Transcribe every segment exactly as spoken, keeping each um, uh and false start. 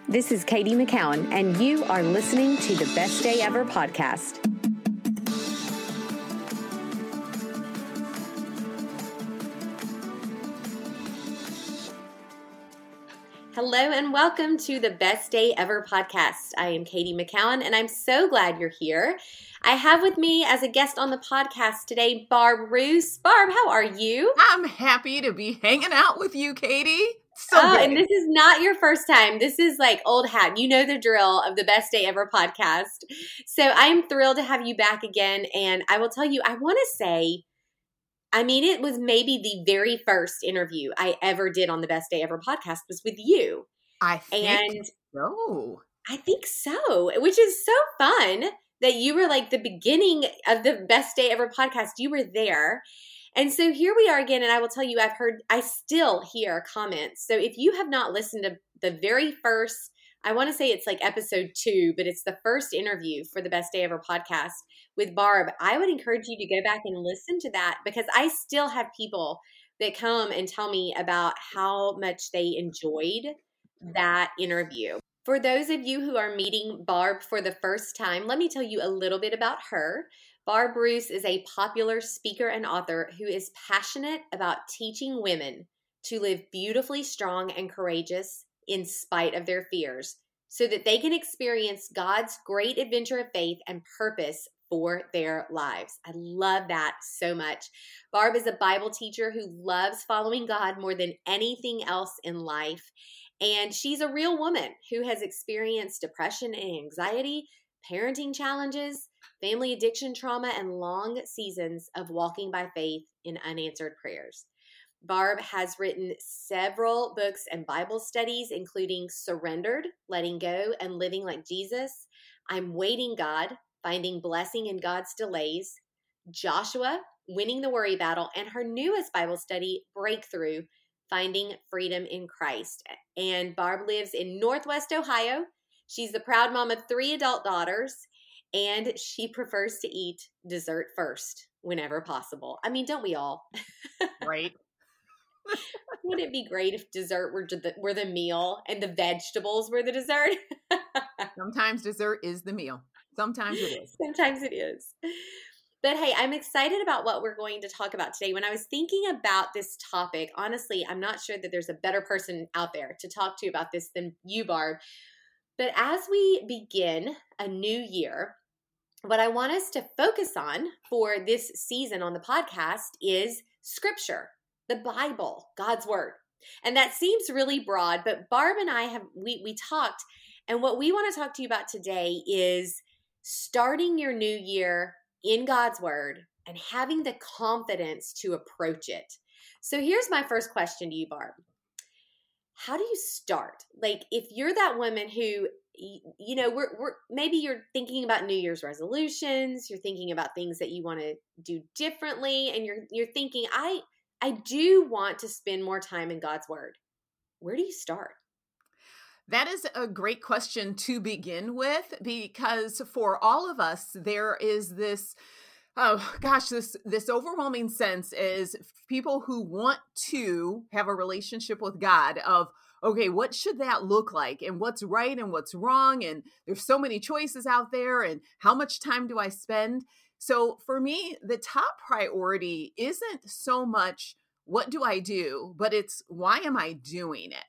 This is Katie McCowan, and you are listening to the Best Day Ever podcast. Hello and welcome to the Best Day Ever podcast. I am Katie McCowan, and I'm so glad you're here. I have with me as a guest on the podcast today, Barb Roos. Barb, how are you? I'm happy to be hanging out with you, Katie. So oh, good. And this is not your first time. This is like old hat. You know the drill of the Best Day Ever podcast. So I'm thrilled to have you back again. And I will tell you, I want to say, I mean, it was maybe the very first interview I ever did on the Best Day Ever podcast was with you. I think and so. I think so, which is so fun that you were like the beginning of the Best Day Ever podcast. You were there. And so here we are again, and I will tell you, I've heard, I still hear comments. So if you have not listened to the very first, I want to say it's like episode two, but it's the first interview for the Best Day Ever podcast with Barb, I would encourage you to go back and listen to that because I still have people that come and tell me about how much they enjoyed that interview. For those of you who are meeting Barb for the first time, let me tell you a little bit about her. Barb Roos is a popular speaker and author who is passionate about teaching women to live beautifully strong and courageous in spite of their fears so that they can experience God's great adventure of faith and purpose for their lives. I love that so much. Barb is a Bible teacher who loves following God more than anything else in life. And she's a real woman who has experienced depression and anxiety, parenting challenges, family addiction trauma, and long seasons of walking by faith in unanswered prayers. Barb has written several books and Bible studies, including Surrendered, Letting Go, and Living Like Jesus, I'm Waiting God, Finding Blessing in God's Delays, Joshua, Winning the Worry Battle, and her newest Bible study, Breakthrough, Finding Freedom in Christ. And Barb lives in Northwest Ohio. She's the proud mom of three adult daughters, and she prefers to eat dessert first whenever possible. I mean, don't we all? Right. Wouldn't it be great if dessert were the, were the meal and the vegetables were the dessert? Sometimes dessert is the meal. Sometimes it is. Sometimes it is. But hey, I'm excited about what we're going to talk about today. When I was thinking about this topic, honestly, I'm not sure that there's a better person out there to talk to about this than you, Barb. But as we begin a new year, what I want us to focus on for this season on the podcast is Scripture, the Bible, God's Word. And that seems really broad, but Barb and I have, we, we talked, and what we want to talk to you about today is starting your new year in God's Word and having the confidence to approach it. So here's my first question to you, Barb. How do you start? Like, if you're that woman who, you know, we're, we're maybe you're thinking about New Year's resolutions, you're thinking about things that you want to do differently, and you're you're thinking, I I do want to spend more time in God's Word. Where do you start? That is a great question to begin with, because for all of us, there is this, oh gosh, this, this overwhelming sense is people who want to have a relationship with God of, okay, what should that look like? And what's right and what's wrong? And there's so many choices out there. And how much time do I spend? So for me, the top priority isn't so much what do I do, but it's why am I doing it?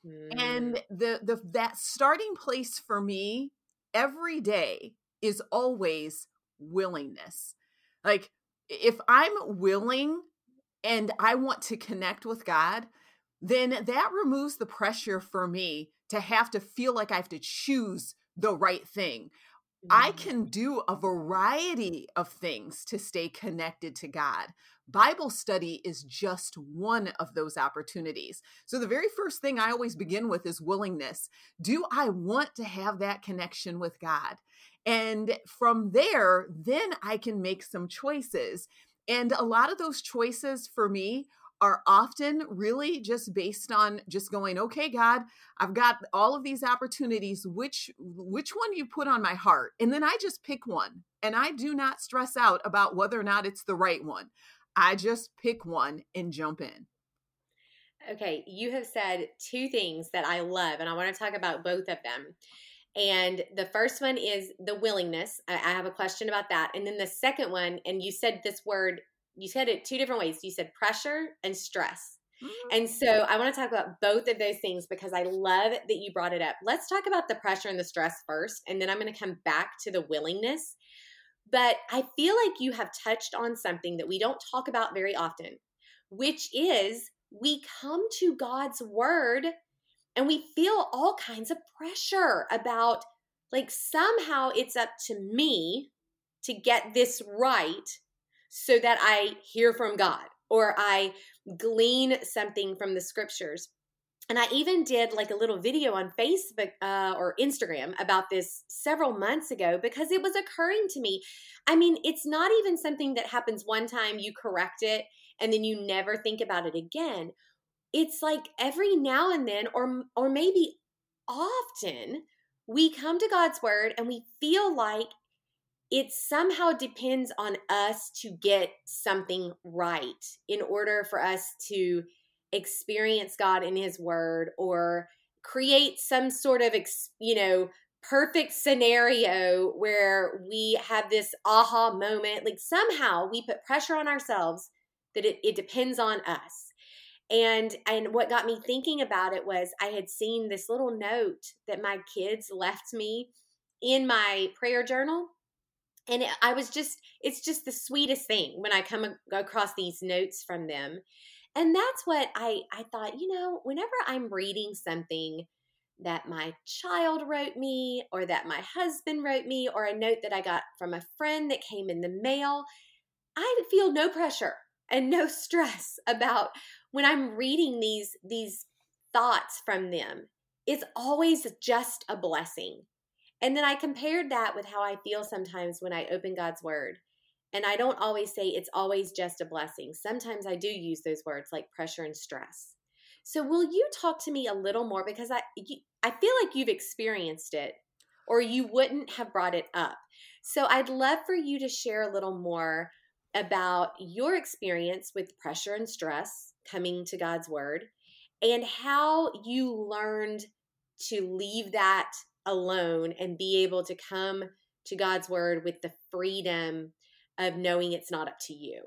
And the the that starting place for me every day is always willingness. Like, if I'm willing and I want to connect with God, then that removes the pressure for me to have to feel like I have to choose the right thing. I can do a variety of things to stay connected to God. Bible study is just one of those opportunities. So the very first thing I always begin with is willingness. Do I want to have that connection with God? And from there, then I can make some choices. And a lot of those choices for me are often really just based on just going, okay, God, I've got all of these opportunities. Which, which one you put on my heart? And then I just pick one. And I do not stress out about whether or not it's the right one. I just pick one and jump in. Okay, you have said two things that I love, and I want to talk about both of them. And the first one is the willingness. I, I have a question about that. And then the second one, and you said this word, you said it two different ways. You said pressure and stress. Mhm. And so I want to talk about both of those things because I love that you brought it up. Let's talk about the pressure and the stress first, and then I'm going to come back to the willingness. But I feel like you have touched on something that we don't talk about very often, which is we come to God's word and we feel all kinds of pressure about, like, somehow it's up to me to get this right so that I hear from God or I glean something from the scriptures. And I even did like a little video on Facebook uh, or Instagram about this several months ago because it was occurring to me. I mean, it's not even something that happens one time, you correct it, and then you never think about it again. It's like every now and then, or or maybe often, we come to God's word and we feel like it somehow depends on us to get something right in order for us to experience God in his word or create some sort of, you know, perfect scenario where we have this aha moment. Like somehow we put pressure on ourselves that it, it depends on us. And and what got me thinking about it was I had seen this little note that my kids left me in my prayer journal. And it, I was just, it's just the sweetest thing when I come across these notes from them. And that's what I, I thought, you know, whenever I'm reading something that my child wrote me or that my husband wrote me or a note that I got from a friend that came in the mail, I feel no pressure and no stress about when I'm reading these, these thoughts from them. It's always just a blessing. And then I compared that with how I feel sometimes when I open God's word. And I don't always say it's always just a blessing. Sometimes I do use those words like pressure and stress. So will you talk to me a little more because I you, I feel like you've experienced it or you wouldn't have brought it up. So I'd love for you to share a little more about your experience with pressure and stress coming to God's word and how you learned to leave that alone and be able to come to God's word with the freedom of knowing it's not up to you.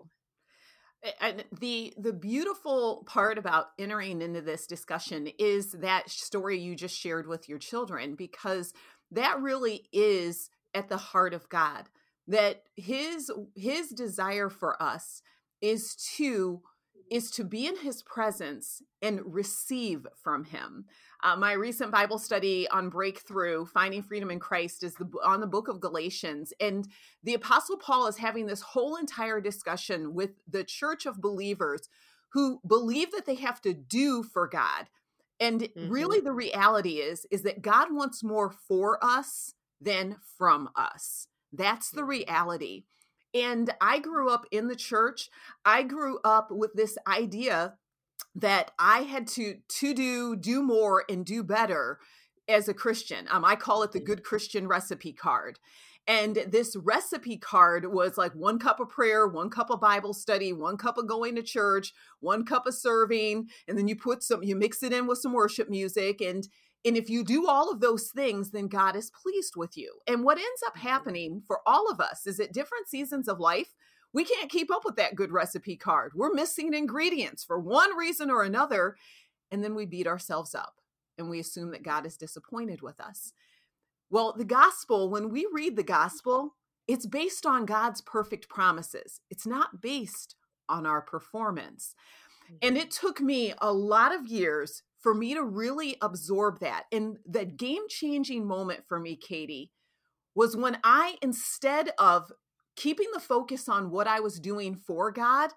And the the beautiful part about entering into this discussion is that story you just shared with your children, because that really is at the heart of God, that his his desire for us is to is to be in his presence and receive from him. Uh, my recent Bible study on breakthrough, finding freedom in Christ, is the, on the book of Galatians. And the Apostle Paul is having this whole entire discussion with the church of believers who believe that they have to do for God. And mm-hmm. really the reality is, is that God wants more for us than from us. That's the reality. And I grew up in the church. I grew up with this idea that I had to to do do more and do better as a Christian. Um, I call it the good Christian recipe card. And this recipe card was like one cup of prayer, one cup of Bible study, one cup of going to church, one cup of serving, and then you put some, you mix it in with some worship music. And And if you do all of those things, then God is pleased with you. And what ends up happening for all of us is at different seasons of life, we can't keep up with that good recipe card. We're missing ingredients for one reason or another. And then we beat ourselves up and we assume that God is disappointed with us. Well, the gospel, when we read the gospel, it's based on God's perfect promises. It's not based on our performance. And it took me a lot of years for me to really absorb that. And the game-changing moment for me, Katie, was when I, instead of keeping the focus on what I was doing for God,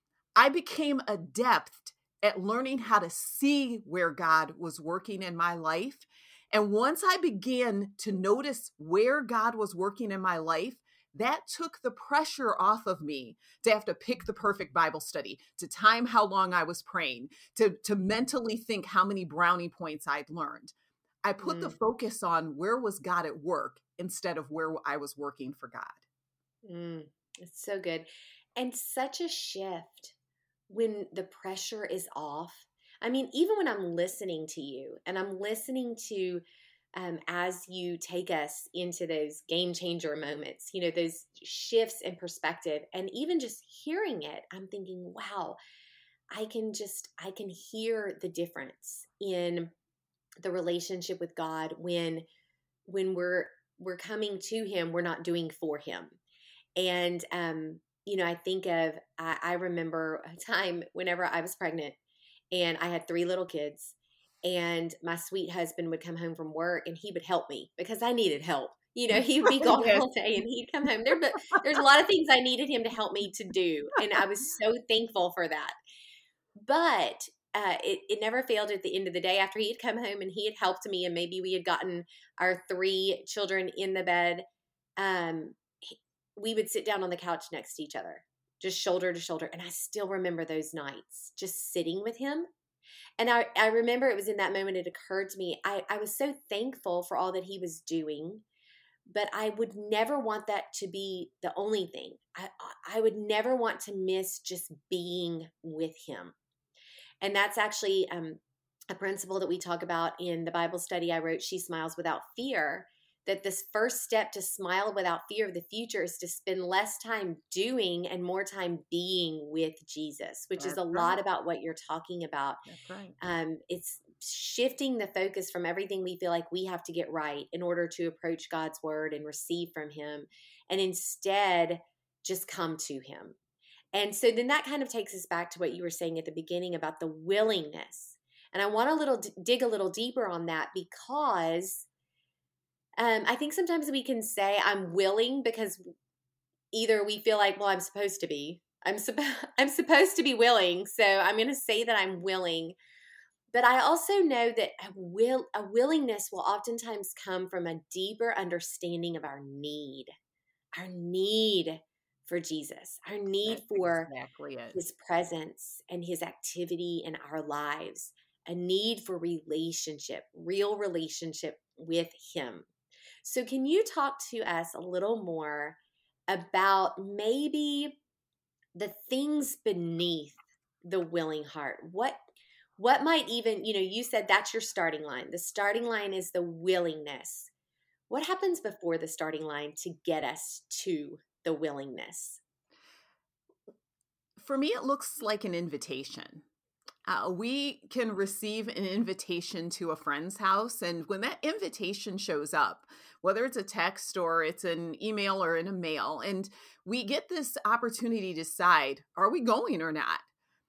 I became adept at learning how to see where God was working in my life. And once I began to notice where God was working in my life, that took the pressure off of me to have to pick the perfect Bible study, to time how long I was praying, to, to mentally think how many brownie points I'd learned. I put mm. the focus on where was God at work instead of where I was working for God. Mm. It's so good. And such a shift when the pressure is off. I mean, even when I'm listening to you and I'm listening to um, as you take us into those game changer moments, you know, those shifts in perspective, and even just hearing it, I'm thinking, wow, I can just, I can hear the difference in the relationship with God when, when we're, we're coming to him, we're not doing for him. And, um, you know, I think of, I, I remember a time whenever I was pregnant and I had three little kids, and my sweet husband would come home from work and he would help me because I needed help. You know, he would be gone Yes. all day and he'd come home there, but there's a lot of things I needed him to help me to do. And I was so thankful for that. But uh, it, it never failed at the end of the day after he had come home and he had helped me and maybe we had gotten our three children in the bed. Um, we would sit down on the couch next to each other, just shoulder to shoulder. And I still remember those nights just sitting with him. And I, I remember it was in that moment it occurred to me, I, I was so thankful for all that he was doing, but I would never want that to be the only thing. I, I would never want to miss just being with him. And that's actually um, a principle that we talk about in the Bible study I wrote, She Smiles Without Fear, that this first step to smile without fear of the future is to spend less time doing and more time being with Jesus, which That's is a right. lot about what you're talking about. That's right. Um, it's shifting the focus from everything we feel like we have to get right in order to approach God's word and receive from him, and instead just come to him. And so then that kind of takes us back to what you were saying at the beginning about the willingness. And I want to little dig a little deeper on that because Um, I think sometimes we can say I'm willing because either we feel like, well, I'm supposed to be. I'm supposed I'm supposed to be willing, so I'm going to say that I'm willing. But I also know that a will a willingness will oftentimes come from a deeper understanding of our need, our need for Jesus, our need That's for exactly it. his presence and his activity in our lives, a need for relationship, real relationship with him. So can you talk to us a little more about maybe the things beneath the willing heart? What what might even, you know, you said that's your starting line. The starting line is the willingness. What happens before the starting line to get us to the willingness? For me, it looks like an invitation. Uh, we can receive an invitation to a friend's house. And when that invitation shows up, whether it's a text or it's an email or in a mail, and we get this opportunity to decide, are we going or not?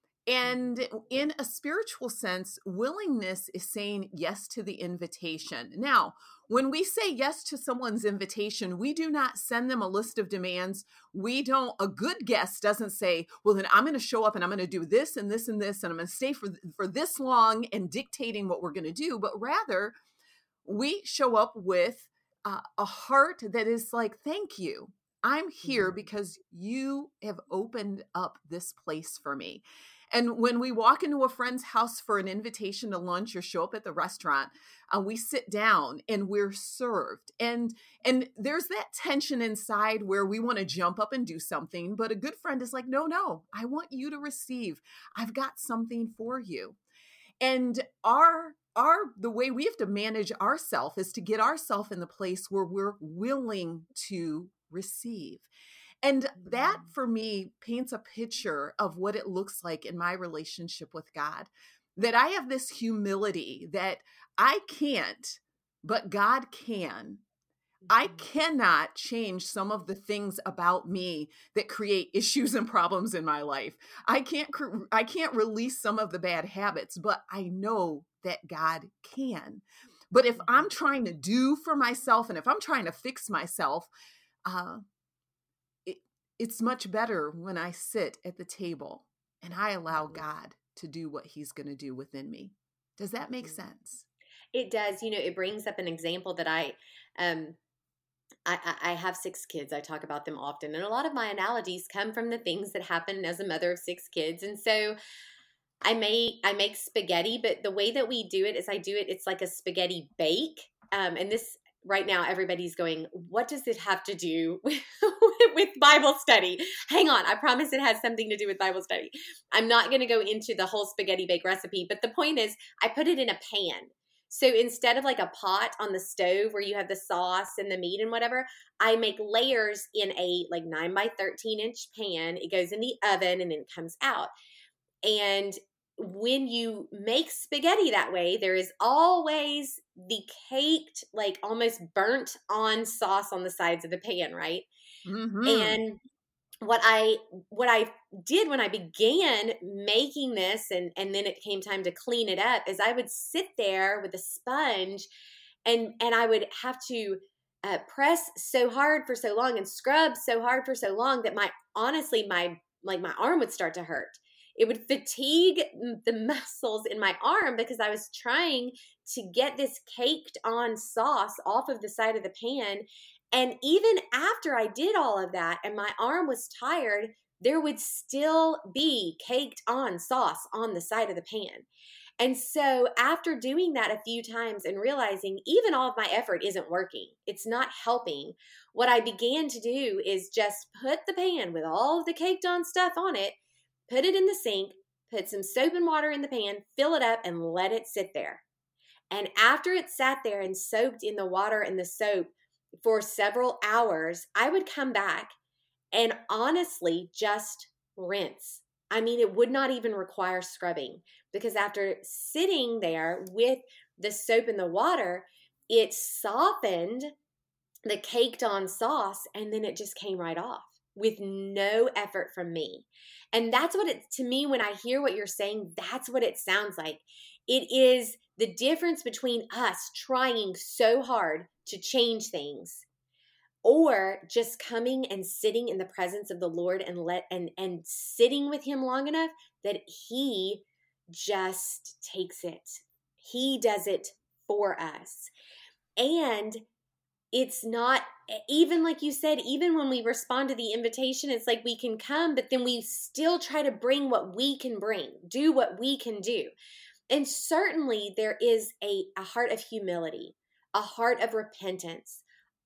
And in a spiritual sense, willingness is saying yes to the invitation. Now, when we say yes to someone's invitation, we do not send them a list of demands. We don't, a good guest doesn't say, well, then I'm going to show up and I'm going to do this and this and this, and I'm going to stay for, for this long and dictating what we're going to do. But rather, we show up with uh, a heart that is like, thank you. I'm here because you have opened up this place for me. And when we walk into a friend's house for an invitation to lunch or show up at the restaurant, uh, we sit down and we're served. And and there's that tension inside where we want to jump up and do something. But a good friend is like, no, no, I want you to receive. I've got something for you. And our our the way we have to manage ourselves is to get ourselves in the place where we're willing to receive. And that for me paints a picture of what it looks like in my relationship with God, that I have this humility that I can't, but God can. I cannot change some of the things about me that create issues and problems in my life. I can't I can't release some of the bad habits, but I know that God can. But if I'm trying to do for myself and if I'm trying to fix myself, uh, it, it's much better when I sit at the table and I allow God to do what he's going to do within me. Does that make sense? It does. You know, it brings up an example that I, um, I, I have six kids. I talk about them often. And a lot of my analogies come from the things that happen as a mother of six kids. And so I may, I make spaghetti, but the way that we do it is I do it, it's like a spaghetti bake. Um, and this right now, everybody's going, what does it have to do with, with Bible study. Hang on. I promise it has something to do with Bible study. I'm not going to go into the whole spaghetti bake recipe, but the point is I put it in a pan. So instead of like a pot on the stove where you have the sauce and the meat and whatever, I make layers in a like nine by thirteen inch pan. It goes in the oven and then it comes out. And when you make spaghetti that way, there is always the caked, like almost burnt on sauce on the sides of the pan, right? Mm-hmm. And what I what I did when I began making this and, and then it came time to clean it up is I would sit there with a sponge and and I would have to uh, press so hard for so long and scrub so hard for so long that my honestly my like my arm would start to hurt. It would fatigue the muscles in my arm because I was trying to get this caked on sauce off of the side of the pan. And even after I did all of that and my arm was tired, there would still be caked on sauce on the side of the pan. And so after doing that a few times and realizing even all of my effort isn't working, it's not helping, what I began to do is just put the pan with all of the caked on stuff on it, put it in the sink, put some soap and water in the pan, fill it up, and let it sit there. And after it sat there and soaked in the water and the soap for several hours, I would come back and honestly just rinse. I mean, it would not even require scrubbing because after sitting there with the soap and the water, it softened the caked on sauce and then it just came right off with no effort from me. And that's what it, to me, when I hear what you're saying, that's what it sounds like. It is the difference between us trying so hard to change things or just coming and sitting in the presence of the Lord and let and and sitting with him long enough that he just takes it. He does it for us. And it's not, even like you said, even when we respond to the invitation, it's like we can come, but then we still try to bring what we can bring, do what we can do. And certainly there is a, a heart of humility, a heart of repentance.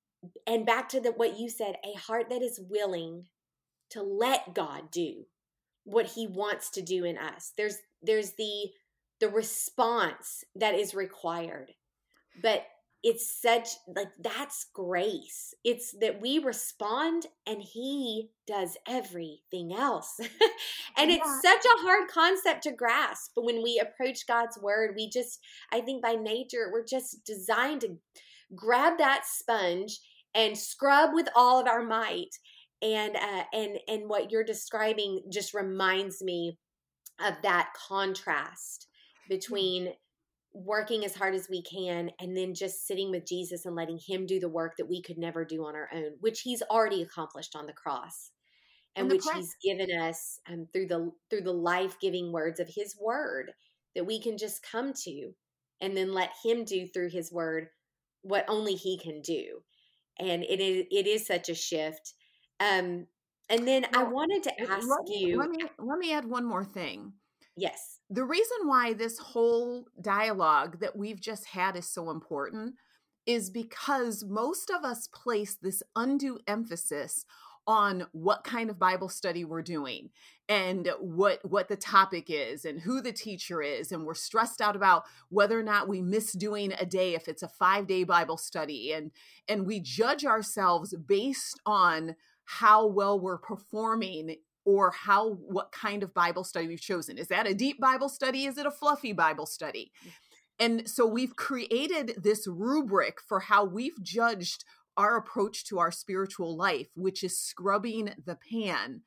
And back to the, what you said, a heart that is willing to let God do what he wants to do in us. There's there's the the response that is required. But it's such, like, that's grace. It's that we respond and he does everything else. And it's Yeah. such a hard concept to grasp. But when we approach God's word, we just, I think by nature, we're just designed to grab that sponge and scrub with all of our might. And uh, and and what you're describing just reminds me of that contrast between working as hard as we can and then just sitting with Jesus and letting him do the work that we could never do on our own, which he's already accomplished on the cross, and, And the which pre- he's given us um, through the through the life-giving words of his word that we can just come to and then let him do through his word what only he can do. And it is it is such a shift. Um, and then I Well, wanted to ask let me, you, let me let me add one more thing. yes, The reason why this whole dialogue that we've just had is so important is because most of us place this undue emphasis on what kind of Bible study we're doing and what what the topic is and who the teacher is, and we're stressed out about whether or not we miss doing a day if it's a five-day Bible study, and and we judge ourselves based on how well we're performing or how what kind of Bible study we've chosen. Is that a deep Bible study? Is it a fluffy Bible study? And so we've created this rubric for how we've judged our approach to our spiritual life, which is scrubbing the pan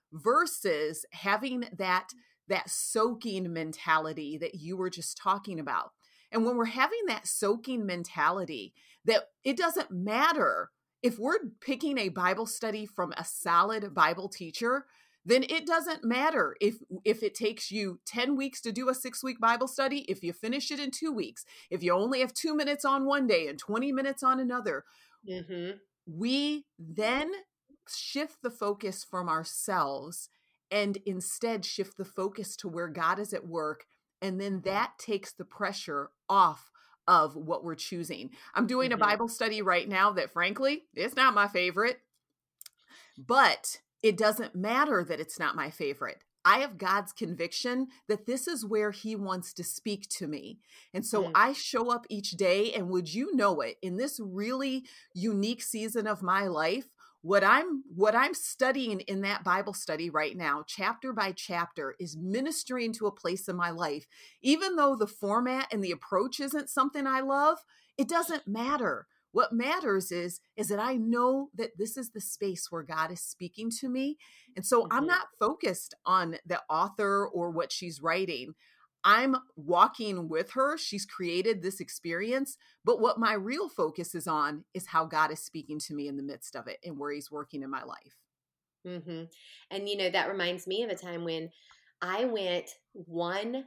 versus having that that soaking mentality that you were just talking about. And when we're having that soaking mentality, that it doesn't matter if we're picking a Bible study from a solid Bible teacher, then it doesn't matter if if it takes you ten weeks to do a six-week Bible study, if you finish it in two weeks, if you only have two minutes on one day and twenty minutes on another. mm-hmm. We then shift the focus from ourselves and instead shift the focus to where God is at work. And then that takes the pressure off of what we're choosing. I'm doing Mm-hmm. a Bible study right now that, frankly, it's not my favorite. But it doesn't matter that it's not my favorite. I have God's conviction that this is where he wants to speak to me. And so Mm. I show up each day, and would you know it, in this really unique season of my life, what I'm what I'm studying in that Bible study right now, chapter by chapter, is ministering to a place in my life. Even though the format and the approach isn't something I love, it doesn't matter. What matters is, is that I know that this is the space where God is speaking to me. And so I'm Mhm. not focused on the author or what she's writing. I'm walking with her. She's created this experience. But what my real focus is on is how God is speaking to me in the midst of it and where he's working in my life. Mhm. And you know, that reminds me of a time when I went one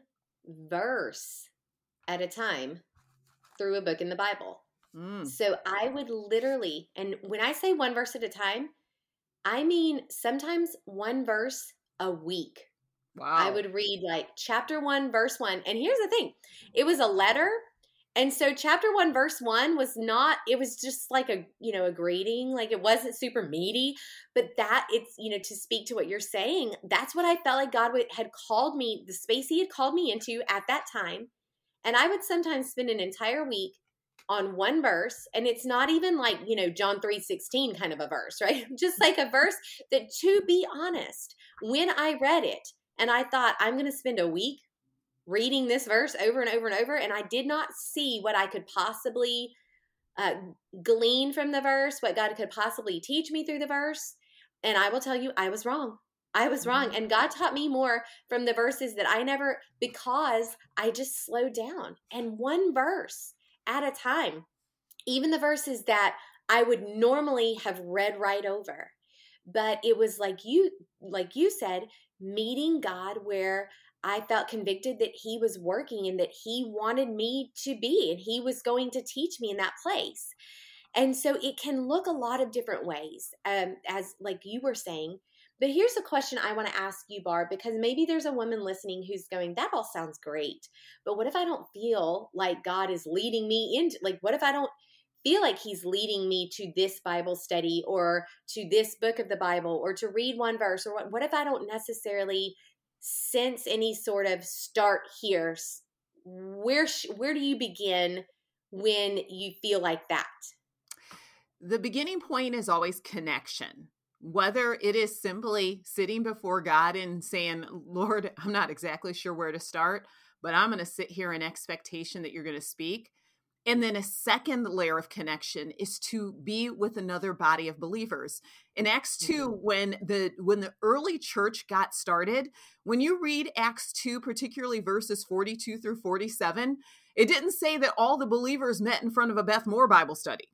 verse at a time through a book in the Bible. Mm, So I would literally, and when I say one verse at a time, I mean sometimes one verse a week. I wow. would read like chapter one, verse one. And here's the thing, it was a letter. And so chapter one, verse one was not, it was just like a, you know, a greeting. Like it wasn't super meaty, but that it's, you know, to speak to what you're saying, that's what I felt like God would, had called me, the space he had called me into at that time. And I would sometimes spend an entire week on one verse, and it's not even like, you know, John three sixteen kind of a verse, right? Just like a verse that, to be honest, when I read it and I thought I'm going to spend a week reading this verse over and over and over, and I did not see what I could possibly uh, glean from the verse, what God could possibly teach me through the verse. And I will tell you, I was wrong. I was wrong. Mhm. And God taught me more from the verses that I never, because I just slowed down, and one verse at a time, even the verses that I would normally have read right over. But it was like you, like you said, meeting God where I felt convicted that he was working and that he wanted me to be, and he was going to teach me in that place. And so it can look a lot of different ways, um, as like you were saying. But here's a question I want to ask you, Barb, because maybe there's a woman listening who's going, that all sounds great, but what if I don't feel like God is leading me into, like, what if I don't feel like he's leading me to this Bible study or to this book of the Bible or to read one verse, or what, what if I don't necessarily sense any sort of start here? Where, sh- where do you begin when you feel like that? The beginning point is always connection. Whether it is simply sitting before God and saying, Lord, I'm not exactly sure where to start, but I'm going to sit here in expectation that you're going to speak. And then a second layer of connection is to be with another body of believers. In Acts two, Mhm. when the when the early church got started, when you read Acts two, particularly verses forty-two through forty-seven, it didn't say that all the believers met in front of a Beth Moore Bible study.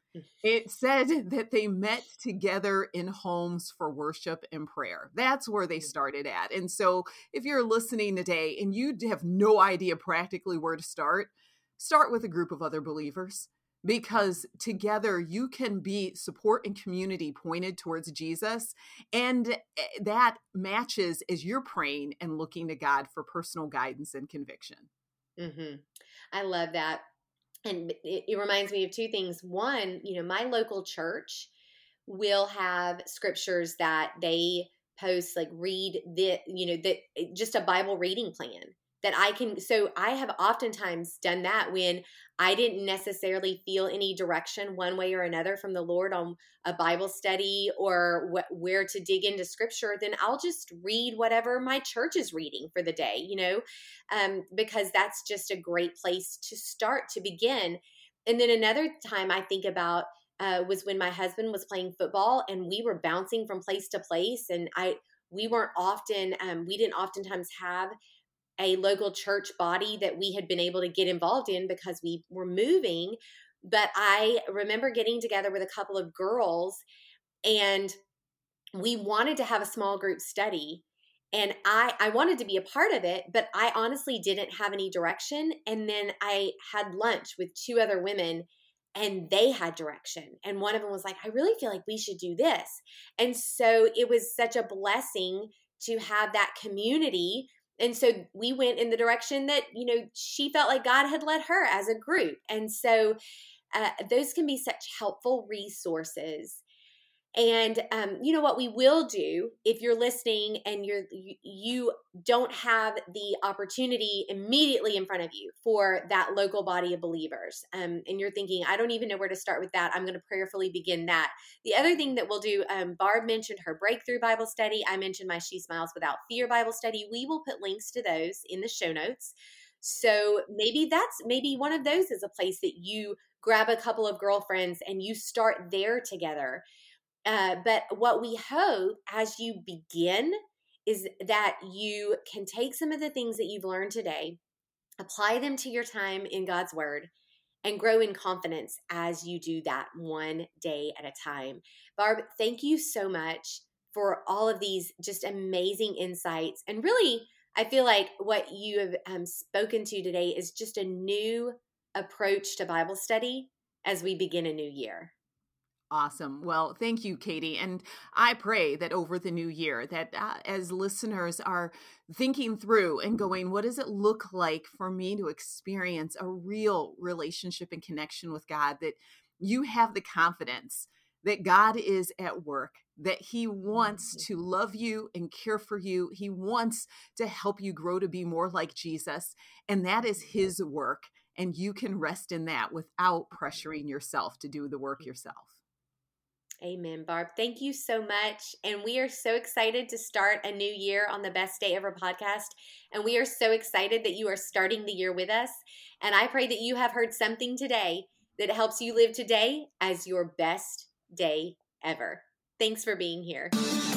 It said that they met together in homes for worship and prayer. That's where they started at. And so if you're listening today and you have no idea practically where to start, start with a group of other believers, because together you can be support and community pointed towards Jesus. And that matches as you're praying and looking to God for personal guidance and conviction. Mm-hmm. I love that. And it, it reminds me of two things. One, you know, my local church will have scriptures that they post, like read the, you know, that just a Bible reading plan that I can. So I have oftentimes done that when I didn't necessarily feel any direction one way or another from the Lord on a Bible study or wh- where to dig into scripture. Then I'll just read whatever my church is reading for the day, you know, um, because that's just a great place to start, to begin. And then another time I think about uh, was when my husband was playing football and we were bouncing from place to place, and I we weren't often um, we didn't oftentimes have a local church body that we had been able to get involved in because we were moving. But I remember getting together with a couple of girls, and we wanted to have a small group study. And I, I wanted to be a part of it, but I honestly didn't have any direction. And then I had lunch with two other women, and they had direction. And one of them was like, I really feel like we should do this. And so it was such a blessing to have that community. And so we went in the direction that, you know, she felt like God had led her as a group. And so uh, those can be such helpful resources. And um, you know what we will do if you're listening and you're you, you don't have the opportunity immediately in front of you for that local body of believers, um, and you're thinking, I don't even know where to start with that. I'm going to prayerfully begin that. The other thing that we'll do, um, Barb mentioned her Breakthrough Bible Study. I mentioned my She Smiles Without Fear Bible Study. We will put links to those in the show notes. So maybe that's maybe one of those is a place that you grab a couple of girlfriends and you start there together. Uh, but what we hope as you begin is that you can take some of the things that you've learned today, apply them to your time in God's Word, and grow in confidence as you do that one day at a time. Barb, thank you so much for all of these just amazing insights. And really, I feel like what you have um, spoken to today is just a new approach to Bible study as we begin a new year. Awesome. Well, thank you, Katie. And I pray that over the new year, that uh, as listeners are thinking through and going, what does it look like for me to experience a real relationship and connection with God, that you have the confidence that God is at work, that he wants to love you and care for you. He wants to help you grow to be more like Jesus. And that is his work. And you can rest in that without pressuring yourself to do the work yourself. Amen, Barb. Thank you so much. And we are so excited to start a new year on the Best Day Ever podcast. And we are so excited that you are starting the year with us. And I pray that you have heard something today that helps you live today as your best day ever. Thanks for being here.